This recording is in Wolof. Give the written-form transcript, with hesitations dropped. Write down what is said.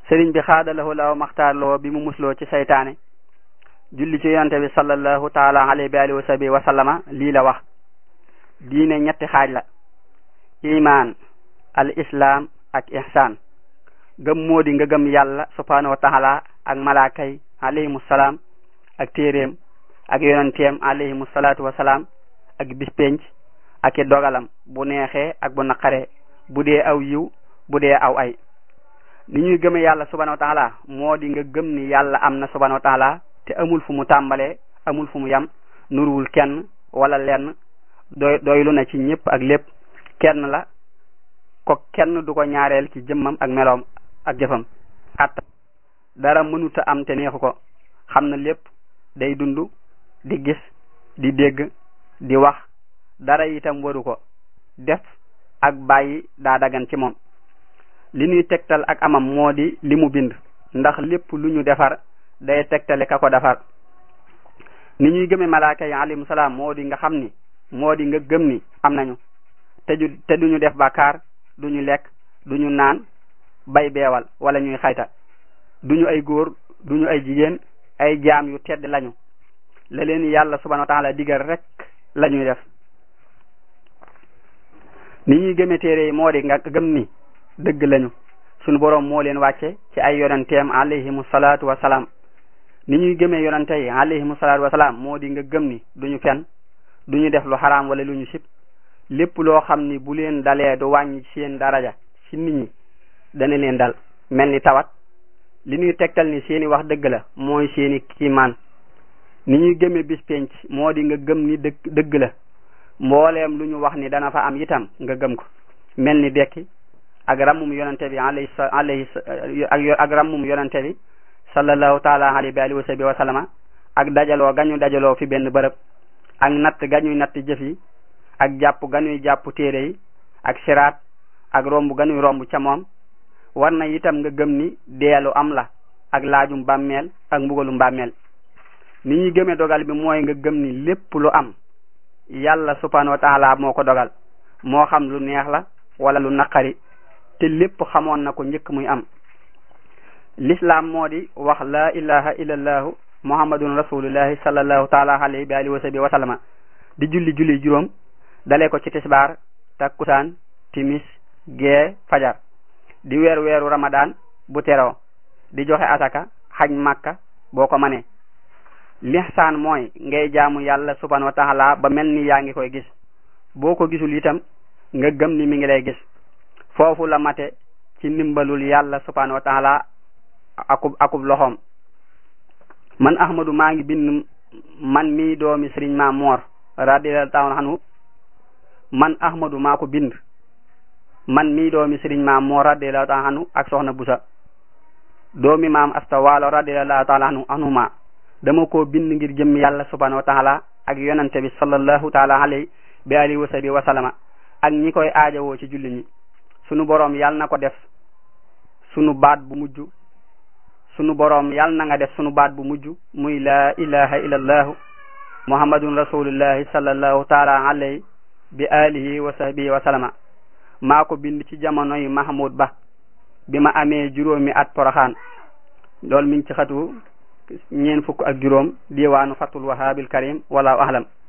sëriñ bi xaadalahoo law maxtaarloo bi mu musloo ci saytaane julli ci yonte bi sallallahu taala alayhi bi alihi wa sahbihi wa sallama lii la wax: diine ñetti xaaj la, iman, al islam ak ihsan. gëm moo di nga gëm yàlla subhanahu wa taala ak malaaka yi alayhimu salaam ak téeréem ak yonenteem alayhimu salaatu wa salaam ak bis penc ak i dogalam bu neexee ak bu naqaree, bu dee aw yiw bu dee aw ay. ni ñuy gëme yàlla subhanahu wa taala moo di nga gëm ni yàlla am na subhanahu wa taala te amul fu mu tàmbalee, amul fu mu yam, nuruwul kenn wala lenn, doylu na ci ñëpp ak lépp, kenn la ko kenn du ko ñaareel ci jëmmam ak meloom ak jëfam. at dara mënuta am te neexu ko, xam na lépp, day dund, di gis, di dégg, di wax, dara itam waru ko, def ak bàyyi daa dagan ci moom. li ñuy tegtal ak amam moo di li mu bind, ndax lépp lu ñu defar day tegtale ka ko defar. ni ñuy gëme malaaka yi alayhimu salaam moo di nga xam ni, moo di nga gëm ni am nañu te duñu def bàkkaar, duñu lekk, duñu naan bay beewal wala ñuy xayta, duñu ay góor, duñu ay jigéen, ay jaam yu tedd lañu. la leen yàlla subhanahu wa taala digal rek la ñuy def. ni ñuy gëme téere yi moo di nga gëm ni dëgg lañu, sunu boroom moo leen wàcce ci ay yonenteem alayhimu salaatu wa salaam. ni ñuy gëmee yonente yi alayhimu salaatu wa salaam moo di nga gëm ni duñu fen, duñu def lu xaraam wala lu ñu sib. lépp loo xam ni bu leen dalee du wàññi seen daraja ci nit ñi dana leen dal, mel ni tawat. li ñuy tegtal ni seeni wax dëgg la mooy seeni kiimaan. ni ñuy gëmee bis penc moo di nga gëm ni dëgg la, mbooleem lu ñu wax ni dana fa am itam nga gëm ko, mel ni dekki ak rammum yonente bi ak rammum yonente bi sallallahu taala alayhi wa alihi wa sahbihi wa sallama, ak dajaloo gañu dajaloo fi benn bërëb, ak natt gañuy natt jëf yi, ak jàpp gañuy jàpp téere yi, ak siraat, ak romb gañuy romb ca moom. war na itam nga gëm ni deelu am la, ak laajum bàmmeel ak mbugalum bàmmeel. ni ñuy gëmee dogal bi mooy nga gëm ni lépp lu am yàlla subhanahu wa taala moo ko dogal, moo xam lu neex la wala lu naqari, te lépp xamoon na ko njëkk muy am. l'islam moo di wax la ilaha illallahu muhammadun rasulullahi sallallahu taala alayhi bi alihi wa sahbihi wa sallama, di julli juróom dalee ko ci tisbaar, takkusaan, timis, gee, fajar, di weeru ramadan bu teroo, di joxe asaka, xaj makka boo ko manee. lihsaan mooy ngay jaamu yàlla subhanahu wa taala ba mel ni yaa ngi koy gis, boo ko gisul itam nga gëm ni mi ngi lay gis. foofu la mate ci ndimbalul yàlla subhanahu wa taala akub loxoom. man ahmadu maa ngi bind man mii doomi sëriñ Maam Moor radiyallahu taala anhu, man ahmadu maa ko bind, man mii doomi sëriñ Maam Moor radiyallahu taala anhu ak soxna Busa doomi maam Asta Waalo radiyallahu taala anhuma. dama ko bind ngir jëm yàlla subhanahu wa taala ak yonante bi sallallahu taala alayhi bi alihi wa sahbihi wa sallama, ak ñi koy aajowoo ci julli ñi. sunu boroom yàlla na ko def sunu baat bu mujj, sunu boroom yàlla na nga def sunu baat bu mujj muy la ilaha illallahu muhammadun rasulullahi sallallahu taala alayhi bi alihi wa sahbihi wa sallama. maa ko bind ci jamonoy Mahmoud Ba bi ma amee juróomi at Poroxaan. loolu mi ngi ci xatu 4 fukk ak juróom diwaanu Fathul Wahaabil Karim wallahu ahlam.